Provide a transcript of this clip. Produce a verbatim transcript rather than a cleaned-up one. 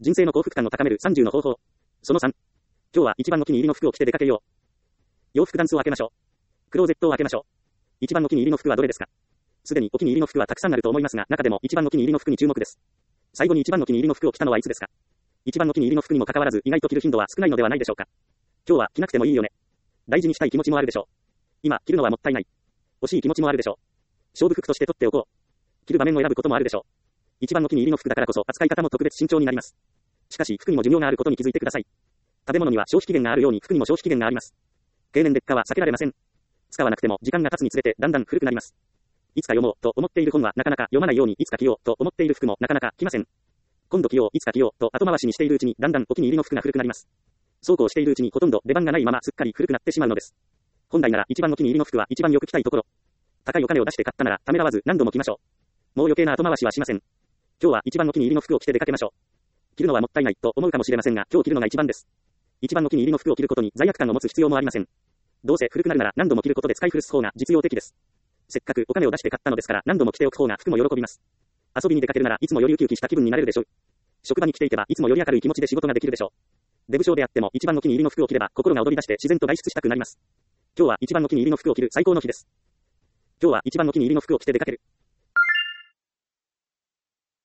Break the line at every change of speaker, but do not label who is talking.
人生の幸福感を高めるさんじゅうの方法。そのさん。今日は一番お気に入りの服を着て出かけよう。洋服ダンスを開けましょう。クローゼットを開けましょう。一番お気に入りの服はどれですか？すでにお気に入りの服はたくさんあると思いますが、中でも一番お気に入りの服に注目です。最後に一番お気に入りの服を着たのはいつですか？一番お気に入りの服にもかかわらず意外と着る頻度は少ないのではないでしょうか。今日は着なくてもいいよね。大事にしたい気持ちもあるでしょう。今着るのはもったいない。欲しい気持ちもあるでしょう。勝負服として取っておこう。着る場面を選ぶこともあるでしょう。一番お気に入りの服だからこそ扱い方も特別慎重になります。しかし服にも寿命があることに気づいてください。食べ物には消費期限があるように服にも消費期限があります。経年劣化は避けられません。使わなくても時間が経つにつれてだんだん古くなります。いつか読もうと思っている本はなかなか読まないように、いつか着ようと思っている服もなかなか着ません。今度着よう、いつか着ようと後回しにしているうちにだんだんお気に入りの服が古くなります。そうこうしているうちにほとんど出番がないまますっかり古くなってしまうのです。本来なら一番お気に入りの服は一番よく着たいところ。高いお金を出して買ったならためらわず何度も着ましょう。もう余計な後回しはしません。今日は一番お気に入りの服を着て出かけましょう。着るのはもったいないと思うかもしれませんが、今日着るのが一番です。一番お気に入りの服を着ることに罪悪感を持つ必要もありません。どうせ古くなるなら何度も着ることで使い古す方が実用的です。せっかくお金を出して買ったのですから何度も着ておく方が服も喜びます。遊びに出かけるならいつもよりウキウキした気分になれるでしょう。職場に来ていけばいつもより明るい気持ちで仕事ができるでしょう。出不精であっても一番お気に入りの服を着れば心が躍り出して自然と外出したくなります。今日は一番お気に入りの服を着る最高の日です。今日は一番お気に入りの服を着て出かける。